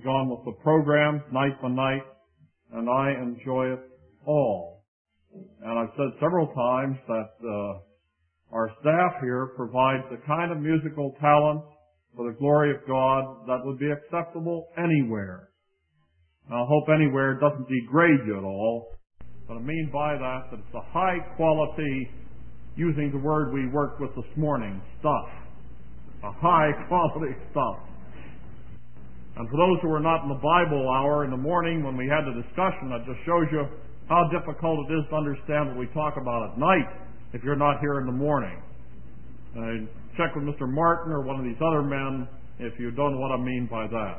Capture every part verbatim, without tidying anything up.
gone with the program night by night, and I enjoy it all. And I've said several times that uh, our staff here provides the kind of musical talent for the glory of God that would be acceptable anywhere. Now, I hope anywhere doesn't degrade you at all, but I mean by that that it's a high quality, using the word we worked with this morning, stuff. A high quality stuff. And for those who are not in the Bible hour in the morning when we had the discussion, that just shows you how difficult it is to understand what we talk about at night if you're not here in the morning. And check with Mister Martin or one of these other men if you don't know what I mean by that.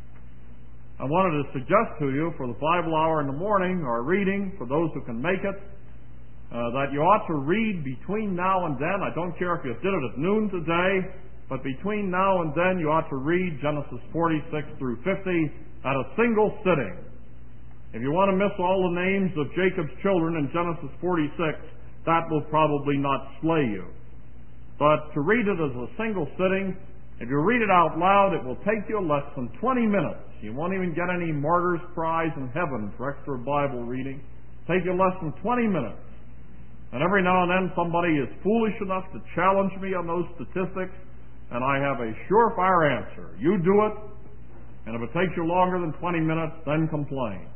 I wanted to suggest to you for the Bible hour in the morning, or reading, for those who can make it, uh, that you ought to read between now and then. I don't care if you did it at noon today, but between now and then you ought to read Genesis forty-six through fifty at a single sitting. If you want to miss all the names of Jacob's children in Genesis forty-six, that will probably not slay you. But to read it as a single sitting, if you read it out loud, it will take you less than twenty minutes. You won't even get any martyr's prize in heaven for extra Bible reading. Take you less than twenty minutes. And every now and then somebody is foolish enough to challenge me on those statistics, and I have a surefire answer. You do it, and if it takes you longer than twenty minutes, then complain.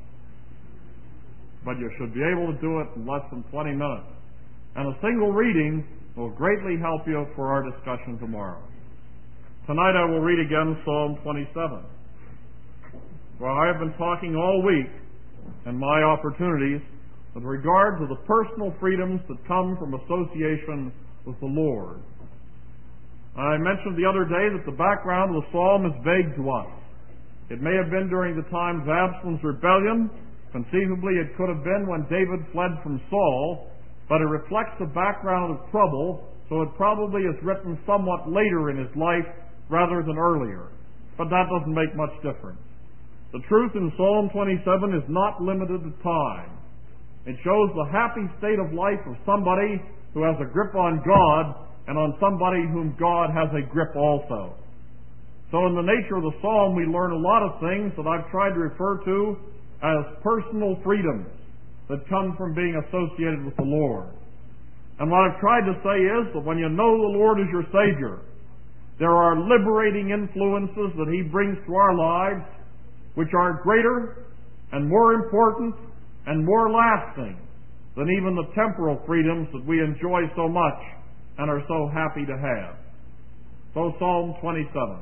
But you should be able to do it in less than twenty minutes. And a single reading will greatly help you for our discussion tomorrow. Tonight I will read again Psalm twenty-seven. Well, I have been talking all week in my opportunities with regard to the personal freedoms that come from association with the Lord. I mentioned the other day that the background of the psalm is vague to us. It may have been during the time of Absalom's rebellion. Conceivably, it could have been when David fled from Saul, but it reflects the background of trouble, so it probably is written somewhat later in his life rather than earlier. But that doesn't make much difference. The truth in Psalm twenty-seven is not limited to time. It shows the happy state of life of somebody who has a grip on God and on somebody whom God has a grip also. So in the nature of the psalm, we learn a lot of things that I've tried to refer to as personal freedoms that come from being associated with the Lord. And what I've tried to say is that when you know the Lord as your Savior, there are liberating influences that He brings to our lives which are greater and more important and more lasting than even the temporal freedoms that we enjoy so much and are so happy to have. So Psalm twenty-seven.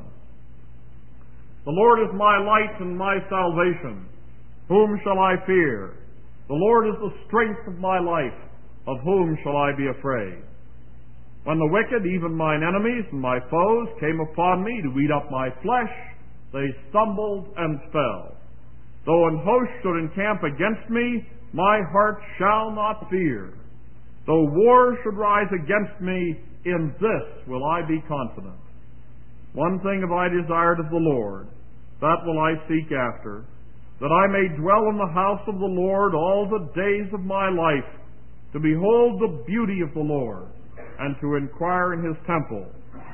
The Lord is my light and my salvation. Whom shall I fear? The Lord is the strength of my life. Of whom shall I be afraid? When the wicked, even mine enemies and my foes, came upon me to eat up my flesh, they stumbled and fell. Though an host should encamp against me, my heart shall not fear. Though war should rise against me, in this will I be confident. One thing have I desired of the Lord, that will I seek after, that I may dwell in the house of the Lord all the days of my life, to behold the beauty of the Lord, and to inquire in His temple.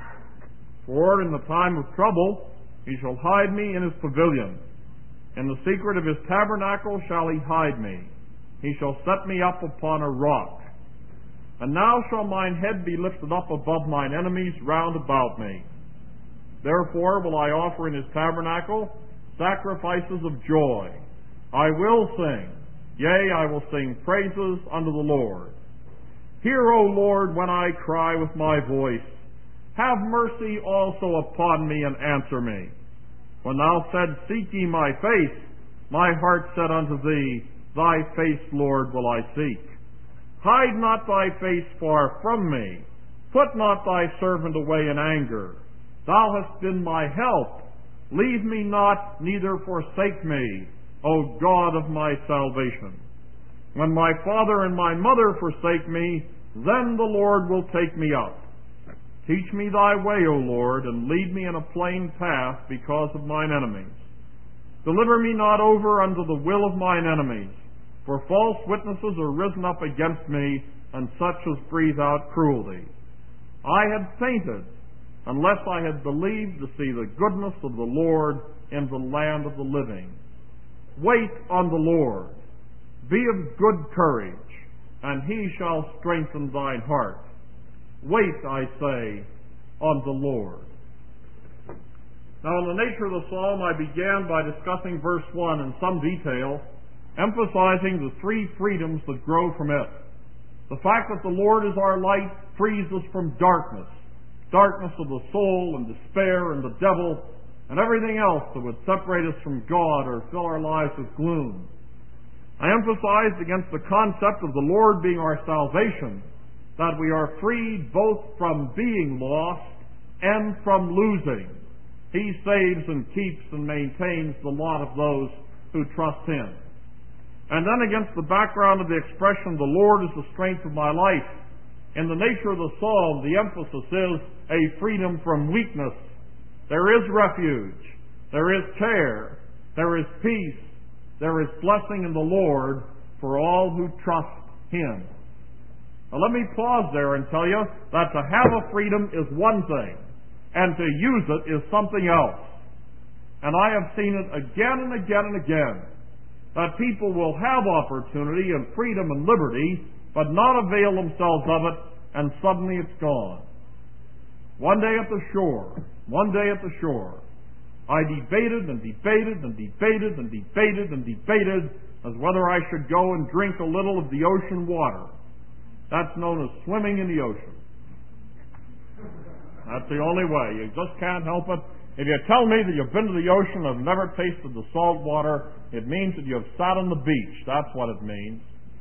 For in the time of trouble He shall hide me in His pavilion. In the secret of His tabernacle shall He hide me. He shall set me up upon a rock. And now shall mine head be lifted up above mine enemies round about me. Therefore will I offer in His tabernacle sacrifices of joy. I will sing, yea, I will sing praises unto the Lord. Hear, O Lord, when I cry with my voice. Have mercy also upon me and answer me. When thou saidst, Seek ye my face, my heart said unto thee, Thy face, Lord, will I seek. Hide not thy face far from me. Put not thy servant away in anger. Thou hast been my help. Leave me not, neither forsake me, O God of my salvation. When my father and my mother forsake me, then the Lord will take me up. Teach me thy way, O Lord, and lead me in a plain path because of mine enemies. Deliver me not over unto the will of mine enemies, for false witnesses are risen up against me, and such as breathe out cruelty. I had fainted, unless I had believed to see the goodness of the Lord in the land of the living. Wait on the Lord. Be of good courage, and he shall strengthen thine heart. Wait, I say, on the Lord. Now, in the nature of the psalm, I began by discussing verse one in some detail, emphasizing the three freedoms that grow from it. The fact that the Lord is our light frees us from darkness, darkness of the soul and despair and the devil and everything else that would separate us from God or fill our lives with gloom. I emphasized against the concept of the Lord being our salvation, that we are freed both from being lost and from losing. He saves and keeps and maintains the lot of those who trust Him. And then against the background of the expression, the Lord is the strength of my life, in the nature of the psalm, the emphasis is a freedom from weakness. There is refuge. There is care. There is peace. There is blessing in the Lord for all who trust Him. Now let me pause there and tell you that to have a freedom is one thing, and to use it is something else. And I have seen it again and again and again, that people will have opportunity and freedom and liberty, but not avail themselves of it, and suddenly it's gone. One day at the shore, one day at the shore, I debated and debated and debated and debated and debated as whether I should go and drink a little of the ocean water. That's known as swimming in the ocean. That's the only way. You just can't help it. If you tell me that you've been to the ocean and have never tasted the salt water, it means that you've sat on the beach. That's what it means.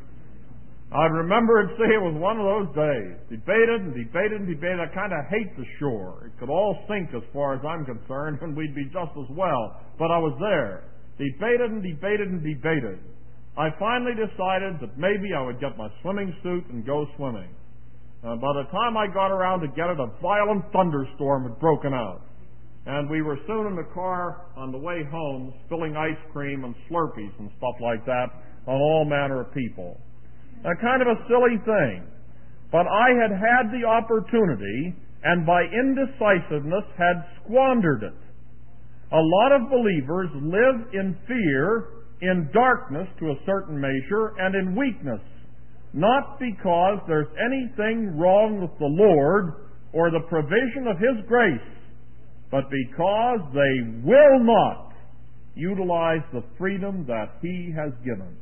I remember and see it was one of those days. Debated and debated and debated. I kind of hate the shore. It could all sink as far as I'm concerned, and we'd be just as well. But I was there. Debated and debated and debated. I finally decided that maybe I would get my swimming suit and go swimming. Uh, by the time I got around to get it, a violent thunderstorm had broken out. And we were soon in the car on the way home, spilling ice cream and Slurpees and stuff like that on all manner of people. A kind of a silly thing. But I had had the opportunity, and by indecisiveness had squandered it. A lot of believers live in fear, in darkness to a certain measure, and in weakness. Not because there's anything wrong with the Lord or the provision of His grace, but because they will not utilize the freedom that He has given.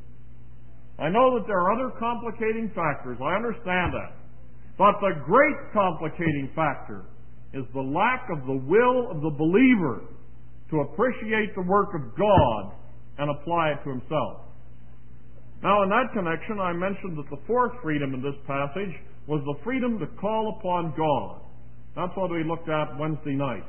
I know that there are other complicating factors. I understand that. But the great complicating factor is the lack of the will of the believer to appreciate the work of God and apply it to himself. Now, in that connection, I mentioned that the fourth freedom in this passage was the freedom to call upon God. That's what we looked at Wednesday night.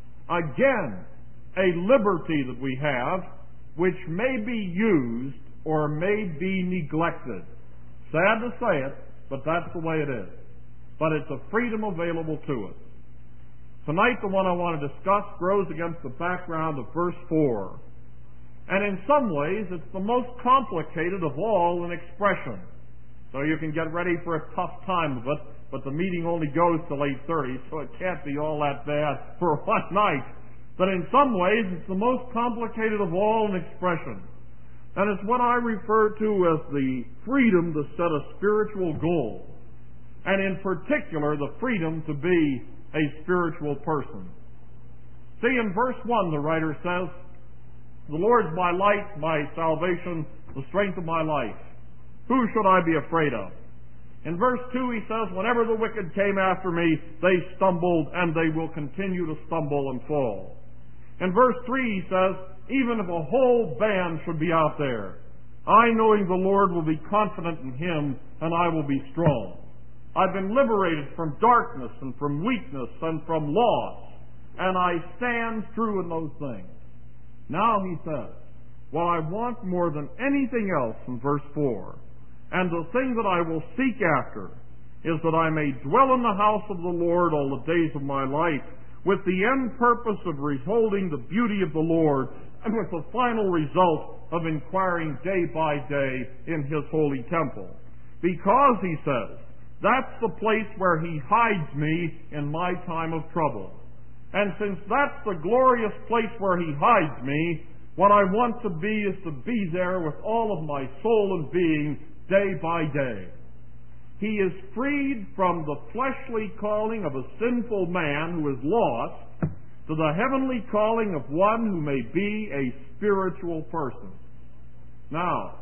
Again, a liberty that we have which may be used or may be neglected. Sad to say it, but that's the way it is. But it's a freedom available to us. Tonight, the one I want to discuss grows against the background of verse four. And in some ways, it's the most complicated of all in expression. So you can get ready for a tough time of it, but the meeting only goes till eight thirty, so it can't be all that bad for one night. But in some ways, it's the most complicated of all in expression. And it's what I refer to as the freedom to set a spiritual goal. And in particular, the freedom to be a spiritual person. See, in verse one, the writer says, "The Lord's my light, my salvation, the strength of my life. Who should I be afraid of?" In verse two, he says, "Whenever the wicked came after me, they stumbled, and they will continue to stumble and fall." In verse three, he says, "Even if a whole band should be out there, I, knowing the Lord, will be confident in Him, and I will be strong." I've been liberated from darkness and from weakness and from loss, and I stand true in those things. Now he says, "What I want more than anything else," in verse four, "and the thing that I will seek after, is that I may dwell in the house of the Lord all the days of my life, with the end purpose of beholding the beauty of the Lord, and with the final result of inquiring day by day in His holy temple. Because," he says, "that's the place where He hides me in my time of trouble." And since that's the glorious place where He hides me, what I want to be is to be there with all of my soul and being day by day. He is freed from the fleshly calling of a sinful man who is lost to the heavenly calling of one who may be a spiritual person. Now,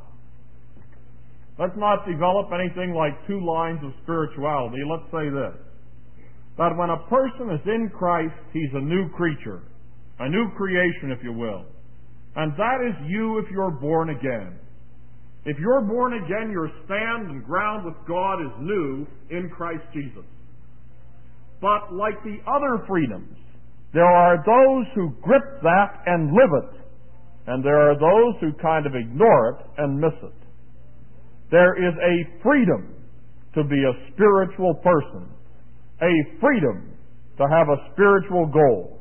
let's not develop anything like two lines of spirituality. Let's say this, that when a person is in Christ, he's a new creature, a new creation, if you will. And that is you if you're born again. If you're born again, your stand and ground with God is new in Christ Jesus. But like the other freedoms, there are those who grip that and live it, and there are those who kind of ignore it and miss it. There is a freedom to be a spiritual person, a freedom to have a spiritual goal.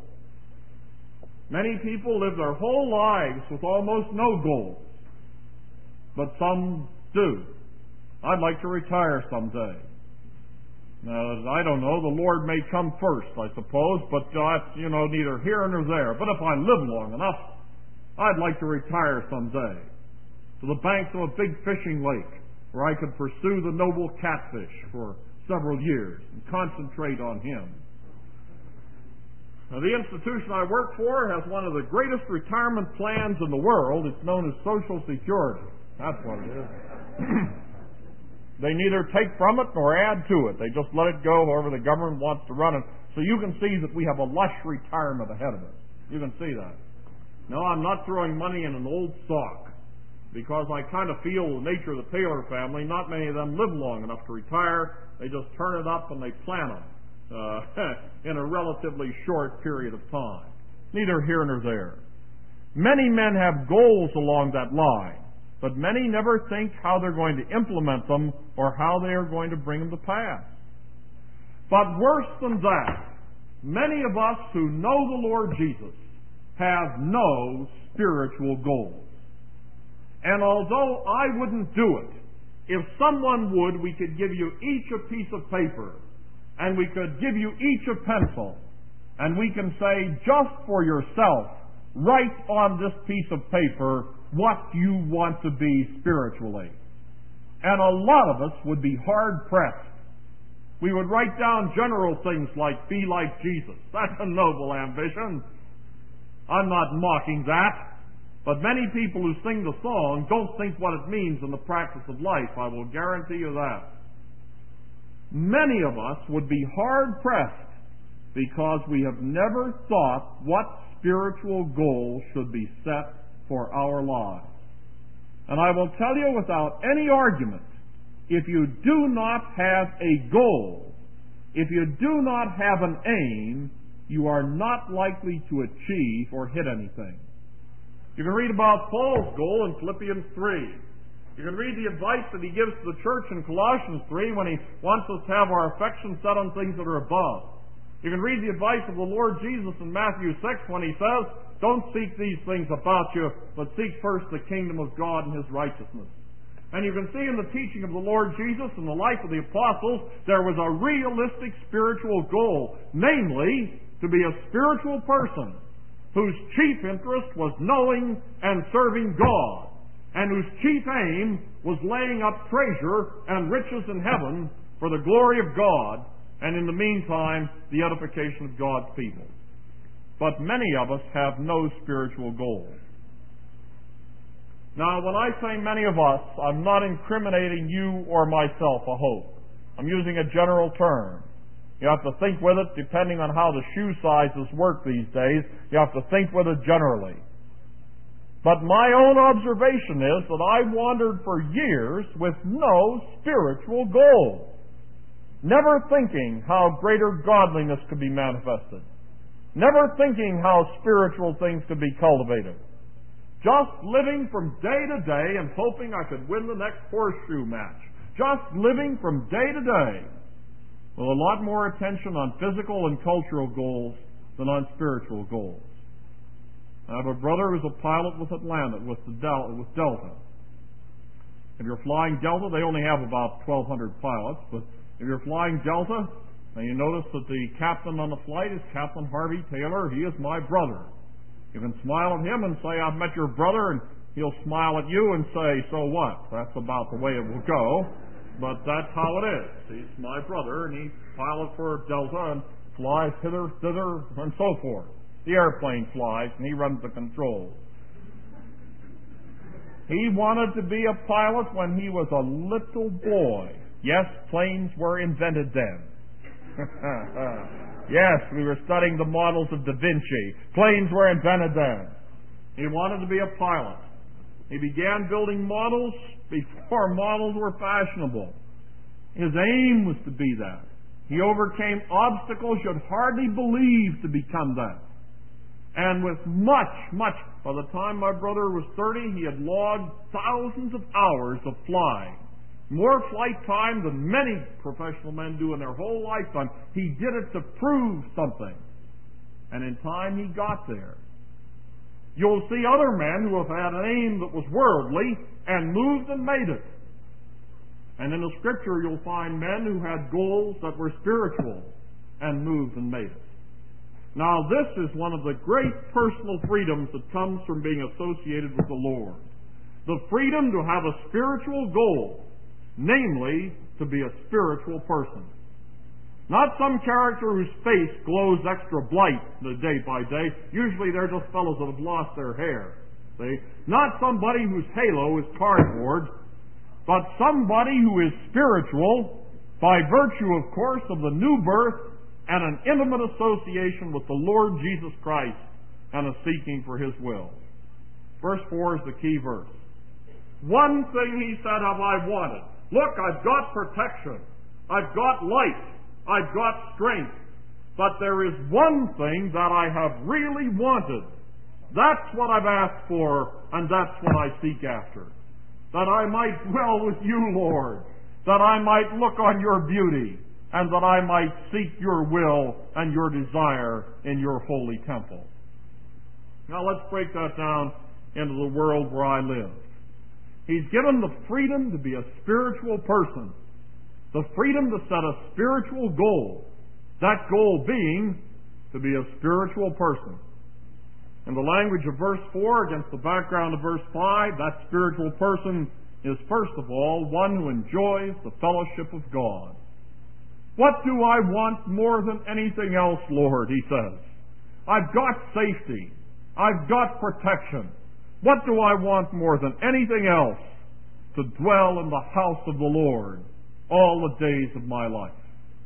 Many people live their whole lives with almost no goals, but some do. I'd like to retire someday. Now, I don't know, the Lord may come first, I suppose, but that's, you know, neither here nor there. But if I live long enough, I'd like to retire someday to the banks of a big fishing lake where I could pursue the noble catfish for several years and concentrate on him. Now, the institution I work for has one of the greatest retirement plans in the world. It's known as Social Security. That's what it is. They neither take from it nor add to it. They just let it go however the government wants to run it. So you can see that we have a lush retirement ahead of us. You can see that. No, I'm not throwing money in an old sock, because I kind of feel the nature of the Taylor family, not many of them live long enough to retire. They just turn it up and they plant them uh, in a relatively short period of time. Neither here nor there. Many men have goals along that line, but many never think how they're going to implement them or how they are going to bring them to pass. But worse than that, many of us who know the Lord Jesus have no spiritual goals. And although I wouldn't do it, if someone would, we could give you each a piece of paper, and we could give you each a pencil, and we can say, just for yourself, write on this piece of paper what you want to be spiritually. And a lot of us would be hard-pressed. We would write down general things like, be like Jesus. That's a noble ambition. I'm not mocking that. But many people who sing the song don't think what it means in the practice of life. I will guarantee you that. Many of us would be hard-pressed because we have never thought what spiritual goal should be set for our lives. And I will tell you without any argument, if you do not have a goal, if you do not have an aim, you are not likely to achieve or hit anything. You can read about Paul's goal in Philippians three. You can read the advice that he gives to the church in Colossians three when he wants us to have our affection set on things that are above. You can read the advice of the Lord Jesus in Matthew six when he says, don't seek these things about you, but seek first the kingdom of God and His righteousness. And you can see in the teaching of the Lord Jesus and the life of the apostles, there was a realistic spiritual goal, namely, to be a spiritual person whose chief interest was knowing and serving God, and whose chief aim was laying up treasure and riches in heaven for the glory of God, and in the meantime, the edification of God's people. But many of us have no spiritual goals. Now, when I say many of us, I'm not incriminating you or myself, I hope. I'm using a general term. You have to think with it depending on how the shoe sizes work these days. You have to think with it generally. But my own observation is that I wandered for years with no spiritual goal, never thinking how greater godliness could be manifested, never thinking how spiritual things could be cultivated, just living from day to day and hoping I could win the next horseshoe match, just living from day to day with a lot more attention on physical and cultural goals than on spiritual goals. I have a brother who's a pilot with Atlanta, with, the Del- with Delta. If you're flying Delta, they only have about twelve hundred pilots, but if you're flying Delta, Now you notice that the captain on the flight is Captain Harvey Taylor. He is my brother. You can smile at him and say, I've met your brother, and he'll smile at you and say, so what? That's about the way it will go. But that's how it is. He's my brother, and he pilots for Delta and flies hither, thither, and so forth. The airplane flies, and he runs the controls. He wanted to be a pilot when he was a little boy. Yes, planes were invented then. Yes, we were studying the models of Da Vinci. Planes were invented then. He wanted to be a pilot. He began building models before models were fashionable. His aim was to be that. He overcame obstacles you'd hardly believe to become that. And with much, much, by the time my brother was thirty, he had logged thousands of hours of flying. More flight time than many professional men do in their whole lifetime. He did it to prove something. And in time he got there. You'll see other men who have had an aim that was worldly and moved and made it. And in the Scripture you'll find men who had goals that were spiritual and moved and made it. Now this is one of the great personal freedoms that comes from being associated with the Lord. The freedom to have a spiritual goal, namely to be a spiritual person. Not some character whose face glows extra bright day by day. Usually they're just fellows that have lost their hair. See? Not somebody whose halo is cardboard, but somebody who is spiritual by virtue, of course, of the new birth and an intimate association with the Lord Jesus Christ and a seeking for His will. Verse four is the key verse. One thing he said have I wanted. Look, I've got protection. I've got life. I've got strength. But there is one thing that I have really wanted. That's what I've asked for, and that's what I seek after. That I might dwell with you, Lord. That I might look on your beauty, and that I might seek your will and your desire in your holy temple. Now let's break that down into the world where I live. He's given the freedom to be a spiritual person, the freedom to set a spiritual goal, that goal being to be a spiritual person. In the language of verse four against the background of verse five, that spiritual person is first of all one who enjoys the fellowship of God. What do I want more than anything else, Lord, he says. I've got safety. I've got protection. What do I want more than anything else? To dwell in the house of the Lord all the days of my life.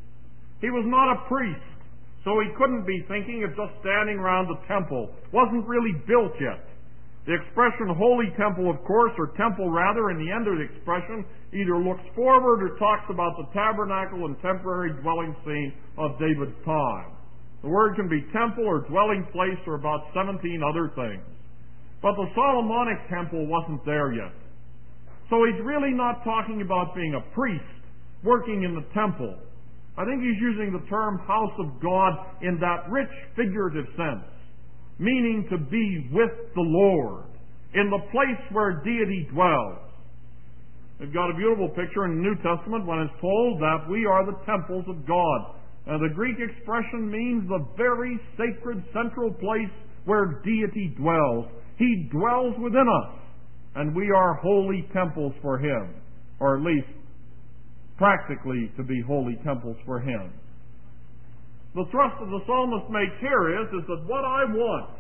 He was not a priest, so he couldn't be thinking of just standing around the temple. Wasn't really built yet. The expression holy temple, of course, or temple rather, in the end of the expression, either looks forward or talks about the tabernacle and temporary dwelling scene of David's time. The word can be temple or dwelling place or about seventeen other things. But the Solomonic temple wasn't there yet. So he's really not talking about being a priest working in the temple. I think he's using the term house of God in that rich figurative sense, meaning to be with the Lord, in the place where deity dwells. We've got a beautiful picture in the New Testament when it's told that we are the temples of God. And the Greek expression means the very sacred central place where deity dwells. He dwells within us, and we are holy temples for Him, or at least practically to be holy temples for Him. The thrust that the psalmist makes here is, is that what I want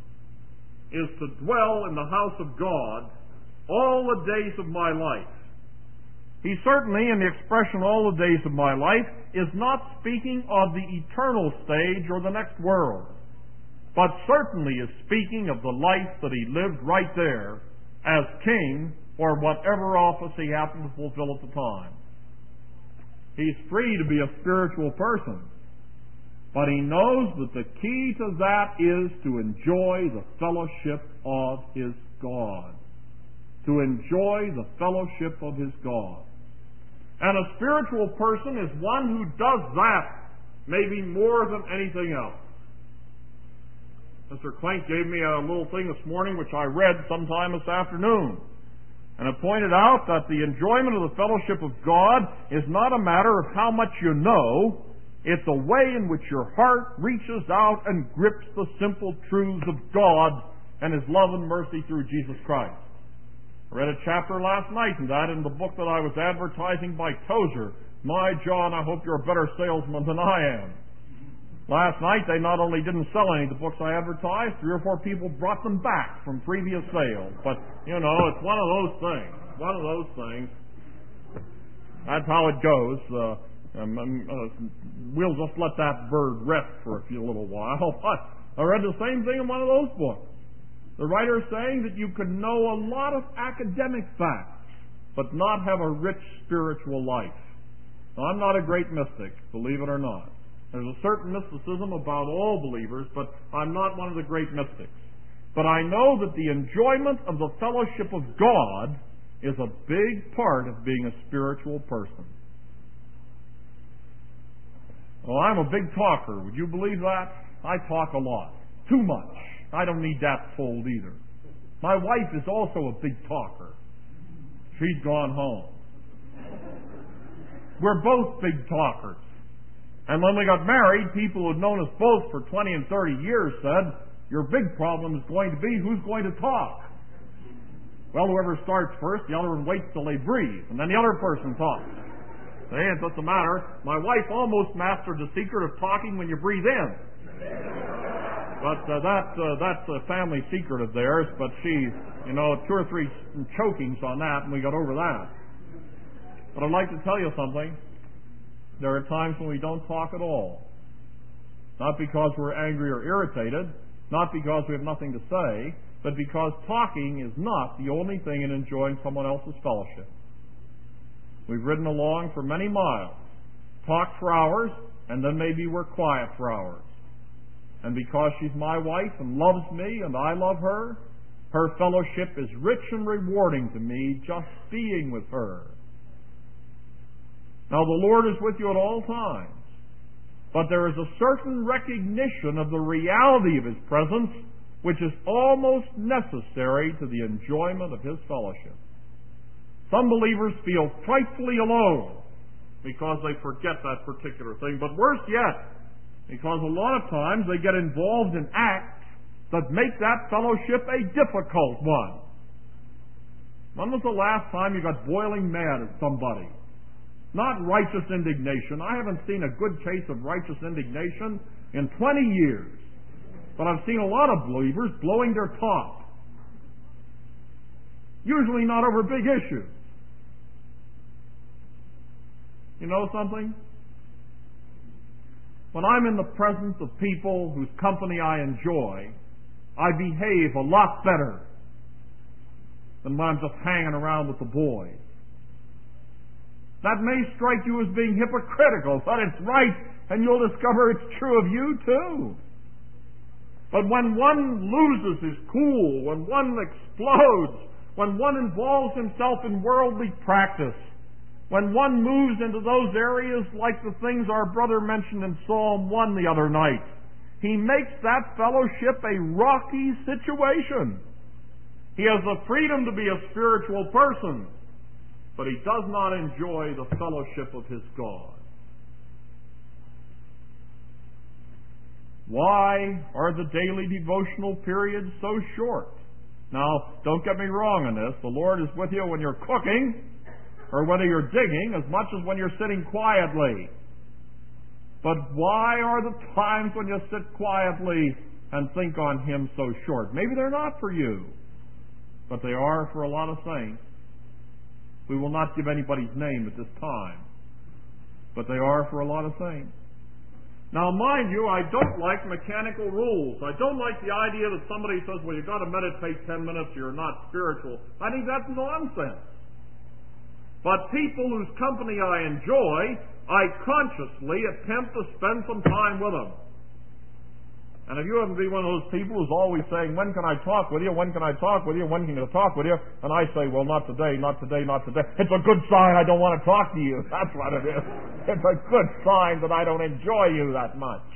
is to dwell in the house of God all the days of my life. He certainly, in the expression all the days of my life, is not speaking of the eternal stage or the next world, but certainly is speaking of the life that he lived right there as king or whatever office he happened to fulfill at the time. He's free to be a spiritual person, but he knows that the key to that is to enjoy the fellowship of his God. To enjoy the fellowship of his God. And a spiritual person is one who does that maybe more than anything else. Mister Clink gave me a little thing this morning which I read sometime this afternoon. And it pointed out that the enjoyment of the fellowship of God is not a matter of how much you know, It's a way in which your heart reaches out and grips the simple truths of God and His love and mercy through Jesus Christ. I read a chapter last night in that in the book that I was advertising by Tozer. My John, I hope you're a better salesman than I am. Last night they not only didn't sell any of the books I advertised, three or four people brought them back from previous sales. But, you know, it's one of those things. One of those things. That's how it goes. Uh, Um, uh, we'll just let that bird rest for a few little while. But I read the same thing in one of those books. The writer is saying that you can know a lot of academic facts, but not have a rich spiritual life. Now, I'm not a great mystic, believe it or not. There's a certain mysticism about all believers, but I'm not one of the great mystics. But I know that the enjoyment of the fellowship of God is a big part of being a spiritual person. Well, I'm a big talker. Would you believe that? I talk a lot. Too much. I don't need that fold either. My wife is also a big talker. She's gone home. We're both big talkers. And when we got married, people who had known us both for twenty and thirty years said, your big problem is going to be who's going to talk. Well, whoever starts first, the other one waits till they breathe, and then the other person talks. Hey, it doesn't matter. My wife almost mastered the secret of talking when you breathe in. But uh, that uh, that's a family secret of theirs. But she, you know, two or three chokings on that, and we got over that. But I'd like to tell you something. There are times when we don't talk at all. Not because we're angry or irritated, not because we have nothing to say, but because talking is not the only thing in enjoying someone else's fellowship. We've ridden along for many miles, talked for hours, and then maybe we're quiet for hours. And because she's my wife and loves me and I love her, her fellowship is rich and rewarding to me just being with her. Now, the Lord is with you at all times, but there is a certain recognition of the reality of His presence which is almost necessary to the enjoyment of His fellowship. Some believers feel frightfully alone because they forget that particular thing. But worse yet, because a lot of times they get involved in acts that make that fellowship a difficult one. When was the last time you got boiling mad at somebody? Not righteous indignation. I haven't seen a good case of righteous indignation in twenty years. But I've seen a lot of believers blowing their top. Usually not over big issues. You know something? When I'm in the presence of people whose company I enjoy, I behave a lot better than when I'm just hanging around with the boys. That may strike you as being hypocritical, but it's right, and you'll discover it's true of you too. But when one loses his cool, when one explodes, when one involves himself in worldly practice, when one moves into those areas like the things our brother mentioned in Psalm one the other night, he makes that fellowship a rocky situation. He has the freedom to be a spiritual person, but he does not enjoy the fellowship of his God. Why are the daily devotional periods so short? Now, don't get me wrong on this. The Lord is with you when you're cooking, or whether you're digging, as much as when you're sitting quietly. But why are the times when you sit quietly and think on Him so short? Maybe they're not for you, but they are for a lot of saints. We will not give anybody's name at this time, but they are for a lot of saints. Now, mind you, I don't like mechanical rules. I don't like the idea that somebody says, well, you've got to meditate ten minutes or you're not spiritual. I think that's nonsense. But people whose company I enjoy, I consciously attempt to spend some time with them. And if you happen to be one of those people who's always saying, when can I talk with you, when can I talk with you, when can I talk with you, and I say, well, not today, not today, not today, it's a good sign I don't want to talk to you. That's what it is. It's a good sign that I don't enjoy you that much.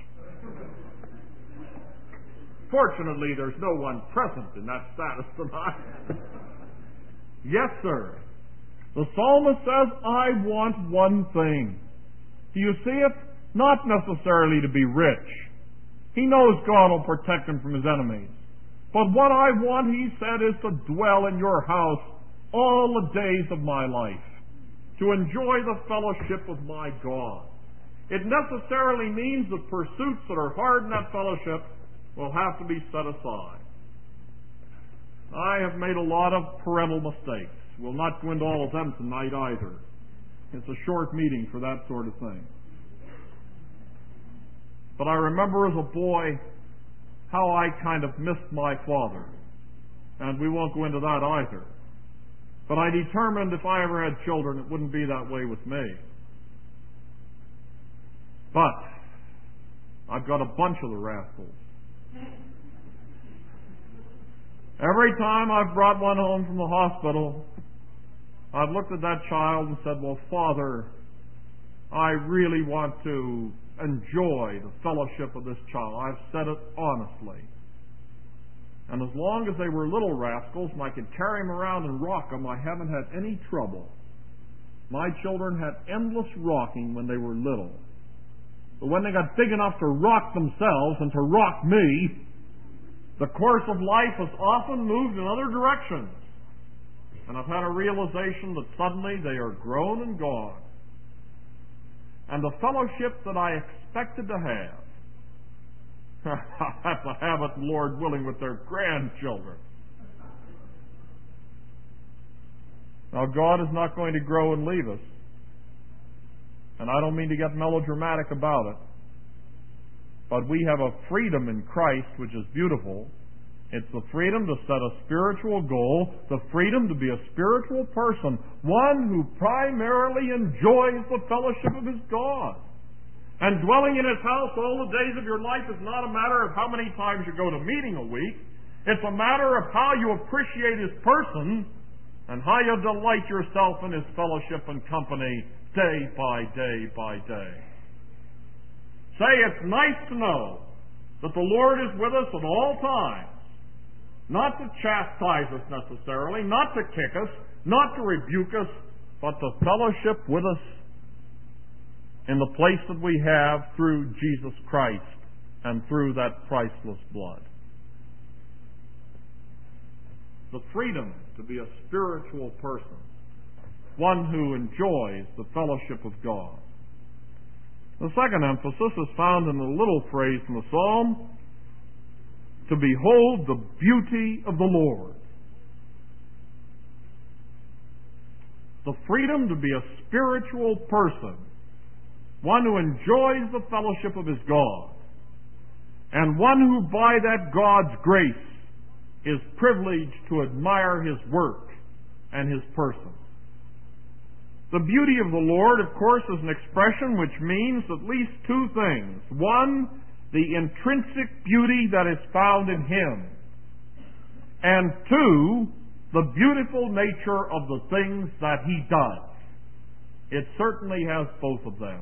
Fortunately, there's no one present in that status tonight. Yes, sir. The psalmist says, I want one thing. Do you see it? not necessarily to be rich. He knows God will protect him from his enemies. But what I want, he said, is to dwell in your house all the days of my life, to enjoy the fellowship of my God. It necessarily means that pursuits that are hard in that fellowship will have to be set aside. I have made a lot of parental mistakes. We'll not go into all of them tonight either. It's a short meeting for that sort of thing. But I remember as a boy how I kind of missed my father. And we won't go into that either. But I determined if I ever had children, it wouldn't be that way with me. But I've got a bunch of the rascals. Every time I've brought one home from the hospital, I've looked at that child and said, well, Father, I really want to enjoy the fellowship of this child. I've said it honestly. And as long as they were little rascals and I could carry them around and rock them, I haven't had any trouble. My children had endless rocking when they were little. But when they got big enough to rock themselves and to rock me, the course of life has often moved in other directions. And I've had a realization that suddenly they are grown and gone. And the fellowship that I expected to have, I have to have it, Lord willing, with their grandchildren. Now, God is not going to grow and leave us. And I don't mean to get melodramatic about it. But we have a freedom in Christ which is beautiful. It's the freedom to set a spiritual goal, the freedom to be a spiritual person, one who primarily enjoys the fellowship of his God. And dwelling in his house all the days of your life is not a matter of how many times you go to meeting a week. It's a matter of how you appreciate his person and how you delight yourself in his fellowship and company day by day by day. Say, it's nice to know that the Lord is with us at all times. Not to chastise us necessarily, not to kick us, not to rebuke us, but to fellowship with us in the place that we have through Jesus Christ and through that priceless blood. The freedom to be a spiritual person, one who enjoys the fellowship of God. The second emphasis is found in the little phrase in the psalm, to behold the beauty of the Lord. The freedom to be a spiritual person, one who enjoys the fellowship of his God, and one who by that God's grace is privileged to admire his work and his person. The beauty of the Lord, of course, is an expression which means at least two things. One, the intrinsic beauty that is found in him. And two, the beautiful nature of the things that he does. It certainly has both of them.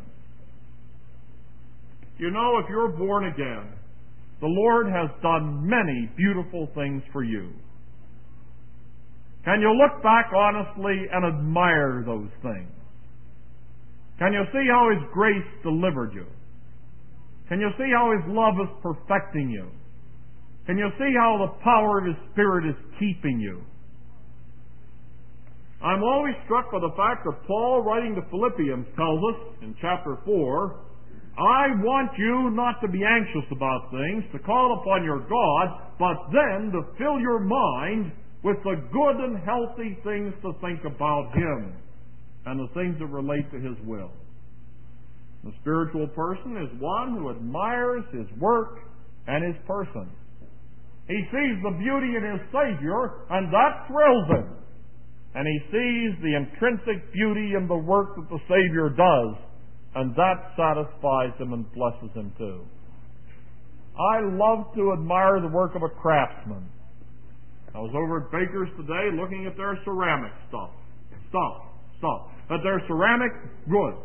You know, if you're born again, the Lord has done many beautiful things for you. Can you look back honestly and admire those things? Can you see how his grace delivered you? Can you see how his love is perfecting you? Can you see how the power of his Spirit is keeping you? I'm always struck by the fact that Paul, writing to Philippians, tells us in chapter four, I want you not to be anxious about things, to call upon your God, but then to fill your mind with the good and healthy things to think about him and the things that relate to his will. The spiritual person is one who admires his work and his person. He sees the beauty in his Savior, and that thrills him. And he sees the intrinsic beauty in the work that the Savior does, and that satisfies him and blesses him too. I love to admire the work of a craftsman. I was over at Baker's today looking at their ceramic stuff. Stuff. Stuff. At their ceramic goods.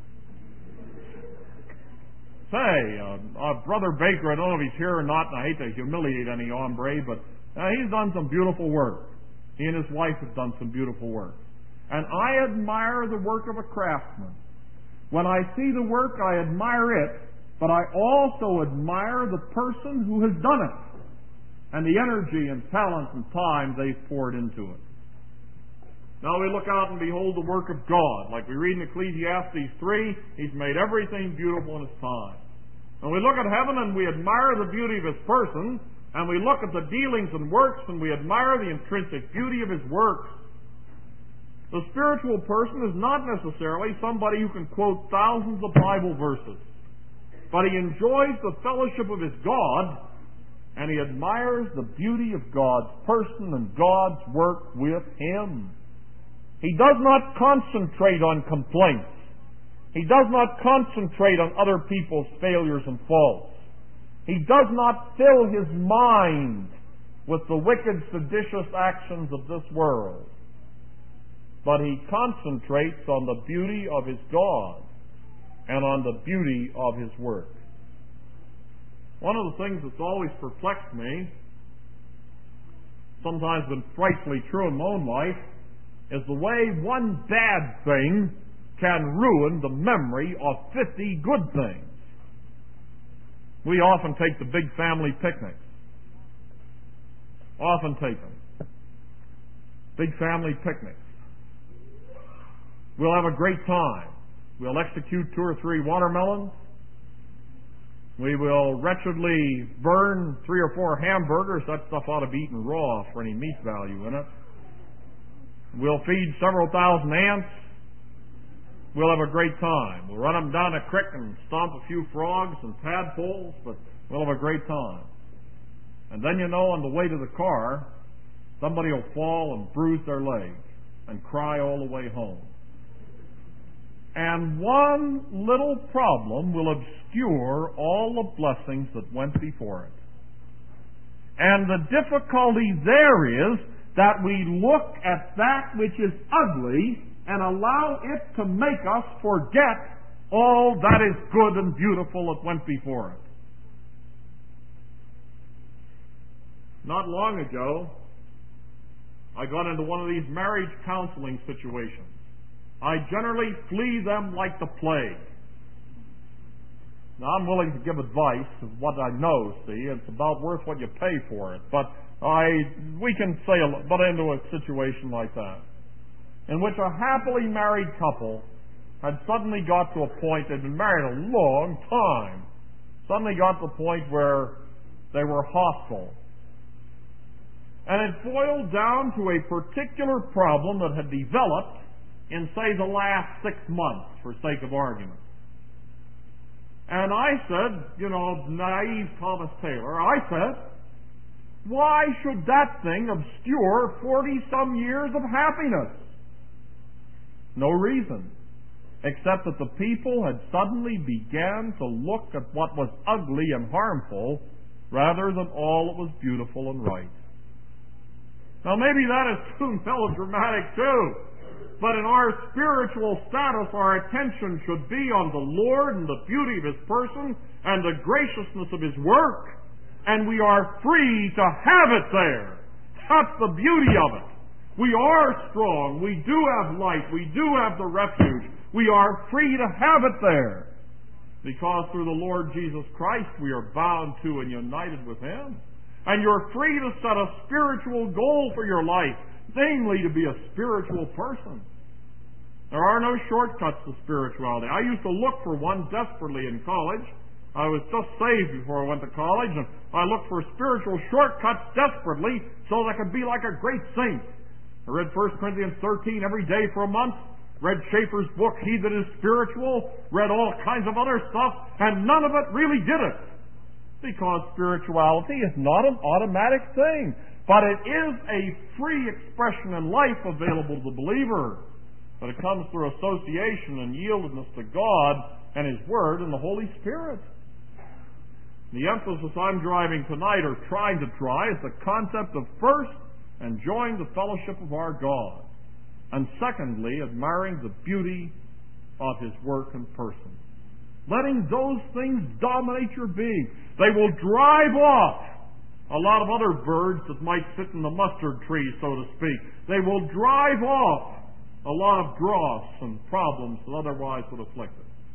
Say, uh, uh, Brother Baker, I don't know if he's here or not, and I hate to humiliate any hombre, but uh, he's done some beautiful work. He and his wife have done some beautiful work. And I admire the work of a craftsman. When I see the work, I admire it, but I also admire the person who has done it and the energy and talent and time they've poured into it. Now we look out and behold the work of God. Like we read in Ecclesiastes three, He's made everything beautiful in His time. And we look at heaven and we admire the beauty of His person, and we look at the dealings and works and we admire the intrinsic beauty of His works. The spiritual person is not necessarily somebody who can quote thousands of Bible verses, but he enjoys the fellowship of his God, and he admires the beauty of God's person and God's work with him. He does not concentrate on complaints. He does not concentrate on other people's failures and faults. He does not fill his mind with the wicked, seditious actions of this world. But he concentrates on the beauty of his God and on the beauty of his work. One of the things that's always perplexed me, sometimes been frightfully true in my own life, is the way one bad thing can ruin the memory of fifty good things. We often take the big family picnics. Often take them. Big family picnics. We'll have a great time. We'll execute two or three watermelons. We will wretchedly burn three or four hamburgers. That stuff ought to be eaten raw for any meat value in it. We'll feed several thousand ants. We'll have a great time. We'll run them down a creek and stomp a few frogs and tadpoles, but we'll have a great time. And then, you know, on the way to the car, somebody will fall and bruise their leg and cry all the way home. And one little problem will obscure all the blessings that went before it. And the difficulty there is that we look at that which is ugly and allow it to make us forget all that is good and beautiful that went before it. Not long ago, I got into one of these marriage counseling situations. I generally flee them like the plague. Now, I'm willing to give advice of what I know, see. It's about worth what you pay for it. But I, we can say, but into a situation like that, in which a happily married couple had suddenly got to a point, they'd been married a long time, suddenly got to the point where they were hostile. And it boiled down to a particular problem that had developed in, say, the last six months, for sake of argument. And I said, you know, naive Thomas Taylor, I said, why should that thing obscure forty-some years of happiness? No reason, except that the people had suddenly began to look at what was ugly and harmful rather than all that was beautiful and right. Now maybe that is too melodramatic too, but in our spiritual status our attention should be on the Lord and the beauty of His person and the graciousness of His work, and we are free to have it there. That's the beauty of it. We are strong, we do have light, we do have the refuge, we are free to have it there, because through the Lord Jesus Christ we are bound to and united with Him. And you're free to set a spiritual goal for your life, namely to be a spiritual person. There are no shortcuts to spirituality. I used to look for one desperately in college. I was just saved before I went to college, and I looked for spiritual shortcuts desperately so that I could be like a great saint. I read First Corinthians thirteen every day for a month, read Schaeffer's book, He That Is Spiritual, read all kinds of other stuff, and none of it really did it. Because spirituality is not an automatic thing, but it is a free expression in life available to the believer. But it comes through association and yieldedness to God and His Word and the Holy Spirit. The emphasis I'm driving tonight, or trying to try, is the concept of first enjoying the fellowship of our God, and secondly, admiring the beauty of His work and person. Letting those things dominate your being. They will drive off a lot of other birds that might sit in the mustard tree, so to speak. They will drive off a lot of dross and problems that otherwise would afflict it.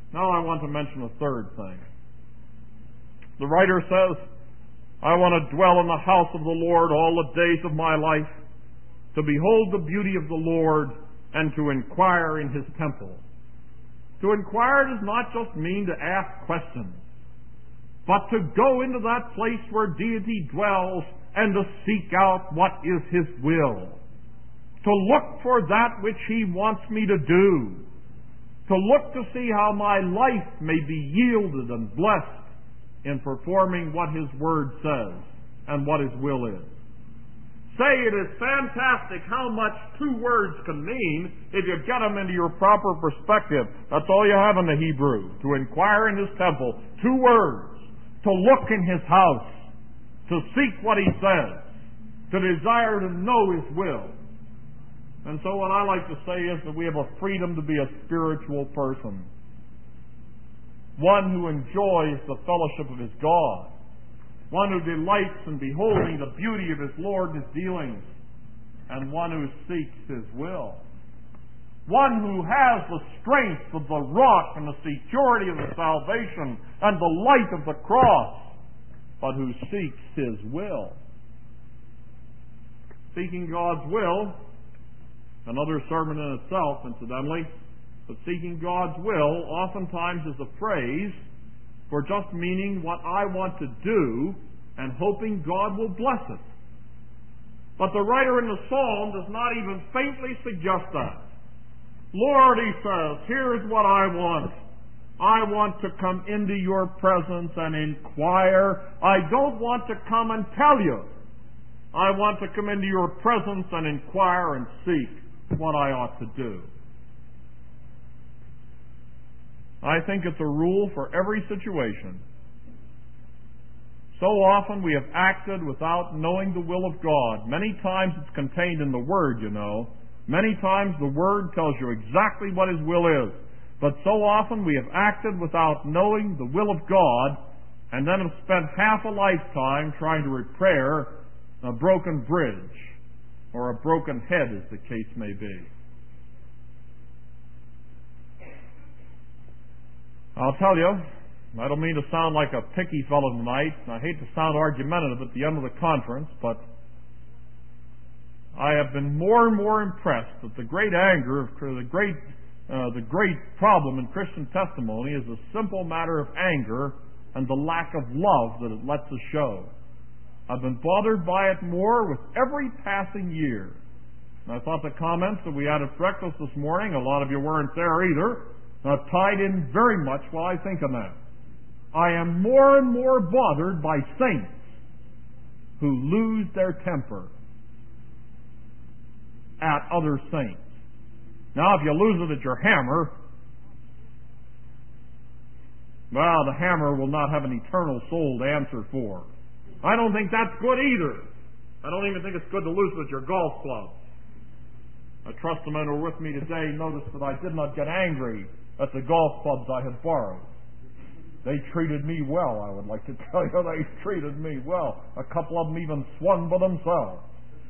Now I want to mention a third thing. The writer says, I want to dwell in the house of the Lord all the days of my life, to behold the beauty of the Lord and to inquire in his temple. To inquire does not just mean to ask questions, but to go into that place where deity dwells and to seek out what is his will. To look for that which he wants me to do. To look to see how my life may be yielded and blessed in performing what his word says and what his will is. Say, it is fantastic how much two words can mean if you get them into your proper perspective. That's all you have in the Hebrew. To inquire in his temple. Two words. To look in his house. To seek what he says. To desire to know his will. And so what I like to say is that we have a freedom to be a spiritual person. One who enjoys the fellowship of his God. One who delights in beholding the beauty of his Lord and his dealings. And one who seeks his will. One who has the strength of the rock and the security of the salvation and the light of the cross, but who seeks his will. Seeking God's will, another sermon in itself, incidentally, but seeking God's will oftentimes is a phrase for just meaning what I want to do and hoping God will bless it. But the writer in the psalm does not even faintly suggest that. Lord, he says, here's what I want. I want to come into your presence and inquire. I don't want to come and tell you. I want to come into your presence and inquire and seek what I ought to do. I think it's a rule for every situation. So often we have acted without knowing the will of God. Many times it's contained in the Word, you know. Many times the Word tells you exactly what His will is. But so often we have acted without knowing the will of God, and then have spent half a lifetime trying to repair a broken bridge, or a broken head, as the case may be. I'll tell you, I don't mean to sound like a picky fellow tonight, and I hate to sound argumentative at the end of the conference, but I have been more and more impressed that the great anger, the great, uh, the great problem in Christian testimony is a simple matter of anger and the lack of love that it lets us show. I've been bothered by it more with every passing year. And I thought the comments that we had at breakfast this morning, a lot of you weren't there either, uh, tied in very much while I think of that. I am more and more bothered by saints who lose their temper at other saints. Now, if you lose it at your hammer, well, the hammer will not have an eternal soul to answer for. I don't think that's good either. I don't even think it's good to lose it at your golf club. I trust the men who are with me today noticed that I did not get angry at the golf clubs I had borrowed. They treated me well, I would like to tell you. They treated me well. A couple of them even swung by themselves.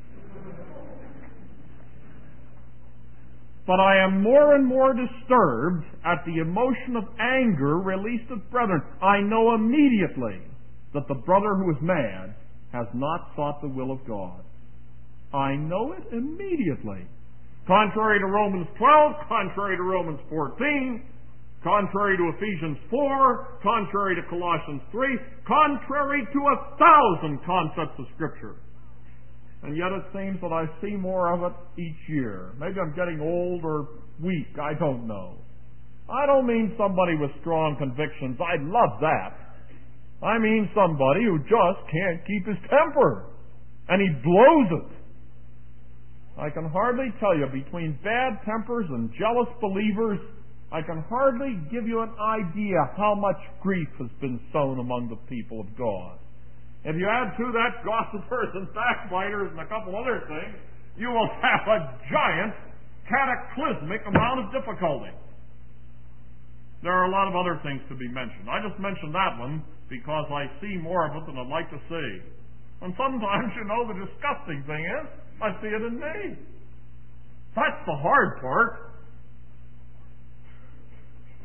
But I am more and more disturbed at the emotion of anger released at brethren. I know immediately that the brother who is mad has not sought the will of God. I know it immediately. Contrary to Romans twelve, contrary to Romans fourteen, contrary to Ephesians four, contrary to Colossians three, contrary to a thousand concepts of Scripture. And yet it seems that I see more of it each year. Maybe I'm getting old or weak, I don't know. I don't mean somebody with strong convictions. I love that. I mean somebody who just can't keep his temper. And he blows it. I can hardly tell you, between bad tempers and jealous believers, I can hardly give you an idea how much grief has been sown among the people of God. If you add to that gossipers and backbiters and a couple other things, you will have a giant cataclysmic amount of difficulty. There are a lot of other things to be mentioned. I just mentioned that one because I see more of it than I'd like to see. And sometimes, you know, the disgusting thing is, I see it in me. That's the hard part.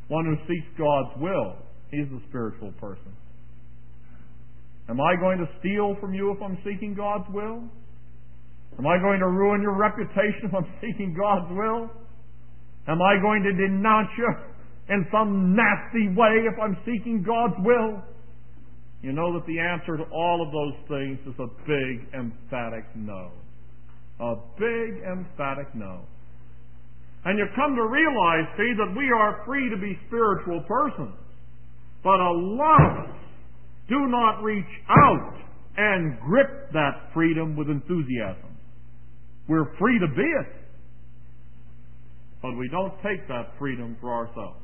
one who seeks God's will. He's a spiritual person. Am I going to steal from you if I'm seeking God's will? Am I going to ruin your reputation if I'm seeking God's will? Am I going to denounce you in some nasty way if I'm seeking God's will? You know that the answer to all of those things is a big, emphatic no. A big, emphatic no. And you come to realize, see, that we are free to be spiritual persons. But a lot of us do not reach out and grip that freedom with enthusiasm. We're free to be it, but we don't take that freedom for ourselves.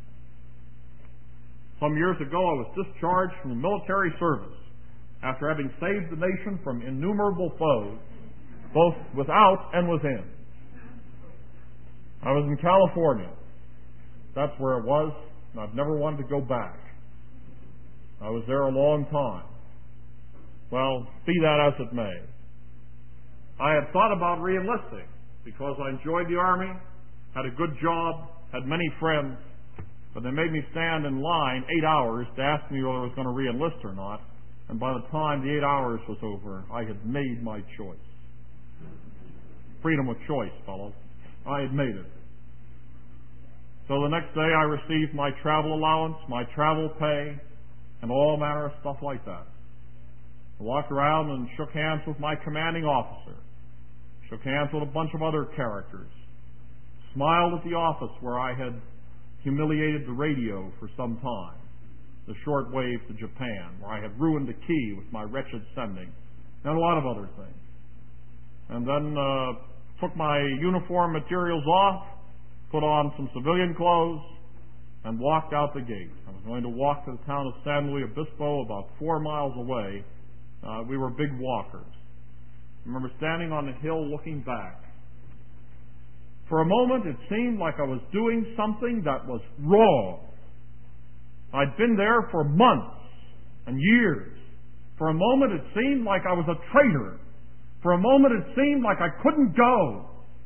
Some years ago, I was discharged from the military service after having saved the nation from innumerable foes, both without and within. I was in California. That's where it was, and I've never wanted to go back. I was there a long time. Well, be that as it may. I had thought about re-enlisting because I enjoyed the Army, had a good job, had many friends, but they made me stand in line eight hours to ask me whether I was going to re-enlist or not, and by the time the eight hours was over, I had made my choice. Freedom of choice, fellows. I had made it. So the next day I received my travel allowance, my travel pay, and all manner of stuff like that. I walked around and shook hands with my commanding officer, shook hands with a bunch of other characters, smiled at the office where I had humiliated the radio for some time, the short wave to Japan, where I had ruined the key with my wretched sending, and a lot of other things. And then uh, took my uniform materials off, put on some civilian clothes, and walked out the gate. I was going to walk to the town of San Luis Obispo, about four miles away. Uh, we were big walkers. I remember standing on the hill looking back. For a moment, it seemed like I was doing something that was wrong. I'd been there for months and years. For a moment, it seemed like I was a traitor. For a moment, it seemed like I couldn't go.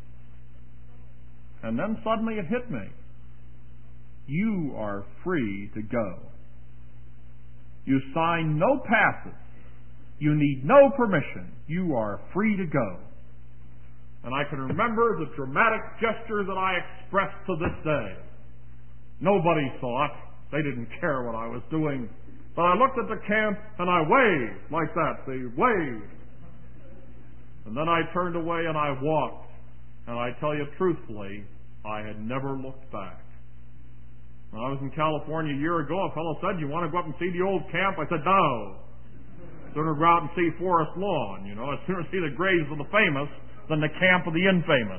And then suddenly it hit me. You are free to go. You sign no passes. You need no permission. You are free to go. And I can remember the dramatic gesture that I expressed to this day. Nobody saw it. They didn't care what I was doing. But I looked at the camp and I waved like that. They waved. And then I turned away and I walked. And I tell you truthfully, I had never looked back. When I was in California a year ago, a fellow said, "You want to go up and see the old camp?" I said, "No. I'd sooner go out and see Forest Lawn, you know. I'd sooner see the graves of the famous than the camp of the infamous."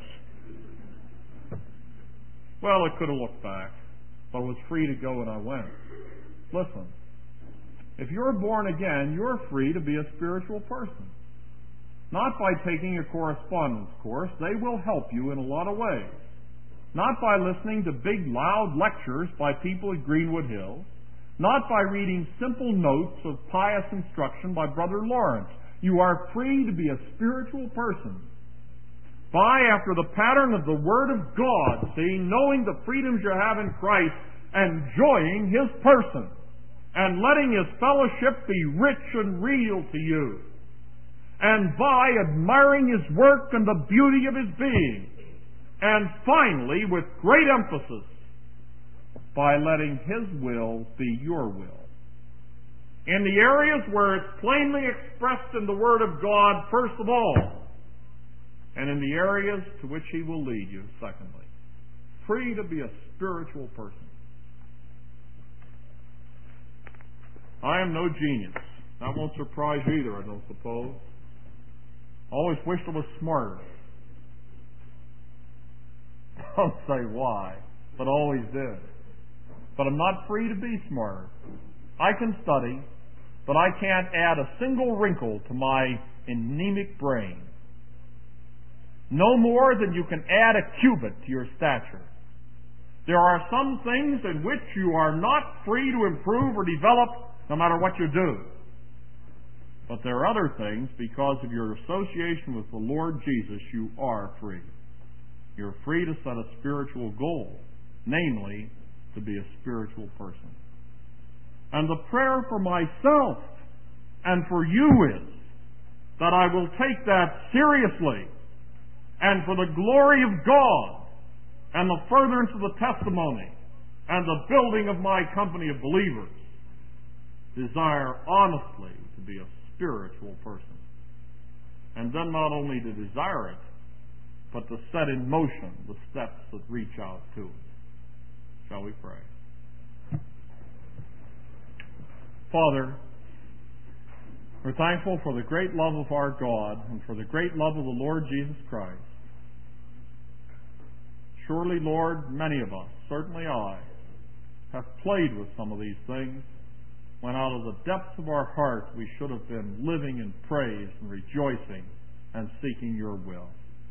Well, I could have looked back, but I was free to go and I went. Listen, if you're born again, you're free to be a spiritual person. Not by taking a correspondence course. They will help you in a lot of ways. Not by listening to big, loud lectures by people at Greenwood Hills. Not by reading simple notes of pious instruction by Brother Lawrence. You are free to be a spiritual person. By, after the pattern of the Word of God, see, knowing the freedoms you have in Christ, enjoying His person, and letting His fellowship be rich and real to you. And by admiring His work and the beauty of His being. And finally, with great emphasis, by letting His will be your will. In the areas where it's plainly expressed in the Word of God, first of all, and in the areas to which He will lead you, secondly. Free to be a spiritual person. I am no genius. That won't surprise you either, I don't suppose. Always wished I was smarter. Don't say why, but always did. But I'm not free to be smarter. I can study, but I can't add a single wrinkle to my anemic brain. No more than you can add a cubit to your stature. There are some things in which you are not free to improve or develop no matter what you do. But there are other things, because of your association with the Lord Jesus, you are free. You're free to set a spiritual goal, namely, to be a spiritual person. And the prayer for myself and for you is that I will take that seriously, and for the glory of God and the furtherance of the testimony and the building of my company of believers, desire honestly to be a spiritual person. And then not only to desire it, but to set in motion the steps that reach out to it. Shall we pray? Father, we're thankful for the great love of our God and for the great love of the Lord Jesus Christ. Surely, Lord, many of us, certainly I, have played with some of these things when out of the depths of our heart we should have been living in praise and rejoicing and seeking your will.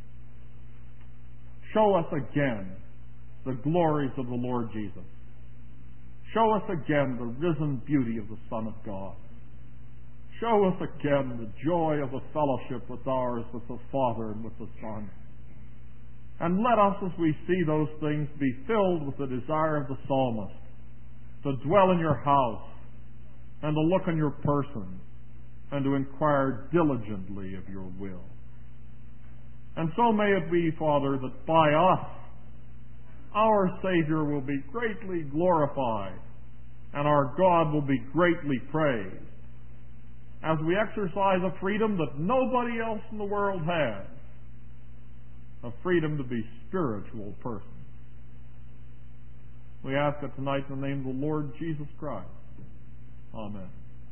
Show us again the glories of the Lord Jesus. Show us again the risen beauty of the Son of God. Show us again the joy of the fellowship with ours with the Father and with the Son. And let us, as we see those things, be filled with the desire of the psalmist to dwell in your house and to look on your person and to inquire diligently of your will. And so may it be, Father, that by us our Savior will be greatly glorified and our God will be greatly praised as we exercise a freedom that nobody else in the world has, a freedom to be spiritual persons. We ask it tonight in the name of the Lord Jesus Christ. Amen.